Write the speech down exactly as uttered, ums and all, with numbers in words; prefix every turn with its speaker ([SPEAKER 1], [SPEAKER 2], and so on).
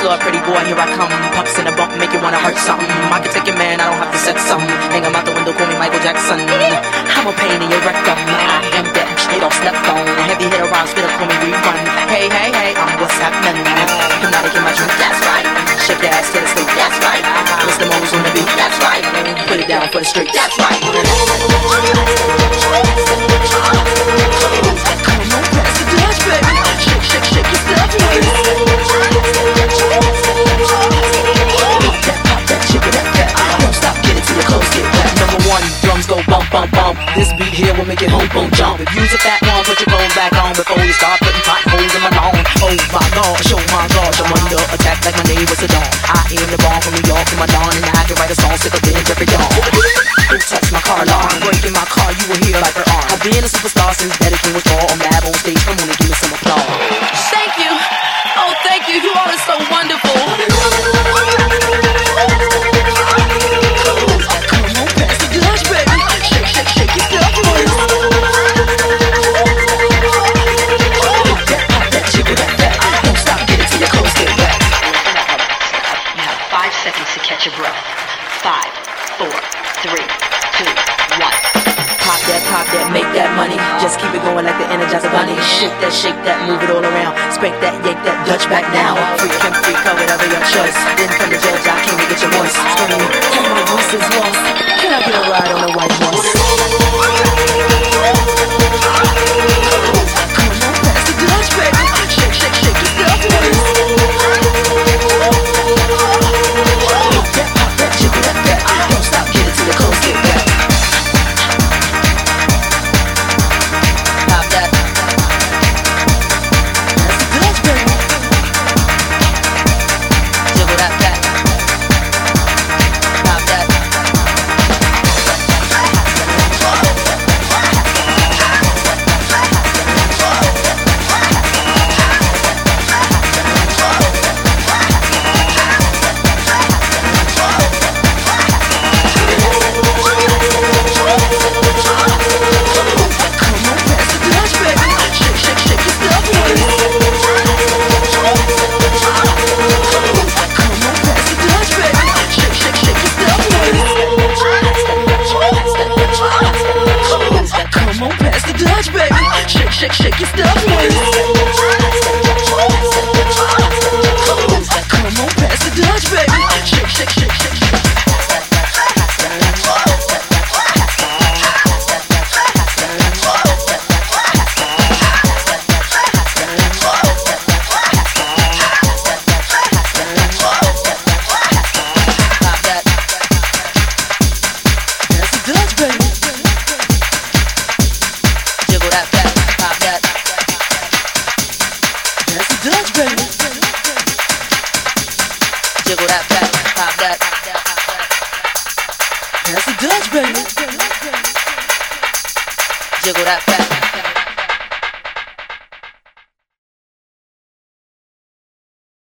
[SPEAKER 1] floor, pretty boy, here I come. Pumps in a bump, make you wanna hurt something. I can take your man, I don't have to set something. Hang him out the window, call me Michael Jackson. I'm a pain in your rectum. I am that straight off slept on. Heavy hitter rhymes, spit up, call me rerun. Hey, hey, hey, I'm what's happening. Hypnotic in my drink, that's right. Shake your ass to the sleep, that's right. Mister Mo's on the beat, that's right. Put it down for the street, that's right. Come on, pass the Dutch, baby. Shake, shake, shake your stuff, baby. Don't stop, get it till your clothes get wet. Number one, drums go bump, bump, bump. This beat here will make it home, boom, jump. If you's a fat one, put your clothes back on before you start putting potholes in my lawn. Oh my gosh, oh my gosh, I'm under attack like my name was a dawn. I am the bomb from New York to my dawn, and I can write a song sicker than Jeffrey Dawn. Who touched my car alarm? Breaking my car, you will hear like her arm. I've been a superstar since Betty King was born. On Mad on stage, come on and give me some applause. Thank you, oh thank you, you all are so wonderful.
[SPEAKER 2] To catch your breath. Five, four, three, two, one.
[SPEAKER 1] Pop that, pop that, make that money. Just keep it going like the Energizer Bunny. Shake that, shake that, move it all around. Spank that, yank that, Dutch back now. Freak and freak, whatever your choice. Then from the judge, I came to get your voice. Scream, hey, my voice is lost. Can I get a ride on a white horse? Come on, pass the Dutch, baby. Shake, shake, shake your stuff, baby. Don't stop, get it till your clothes get wet. Pop that. That's the Dutch, baby. Jiggle that back. Pop that. Shake, shake your stuff, baby. Come on, pass the Dutch, baby. Shake, shake, shake, shake, shake. Jiggle that back, pop that. That's the Dutch, baby. Jiggle that back.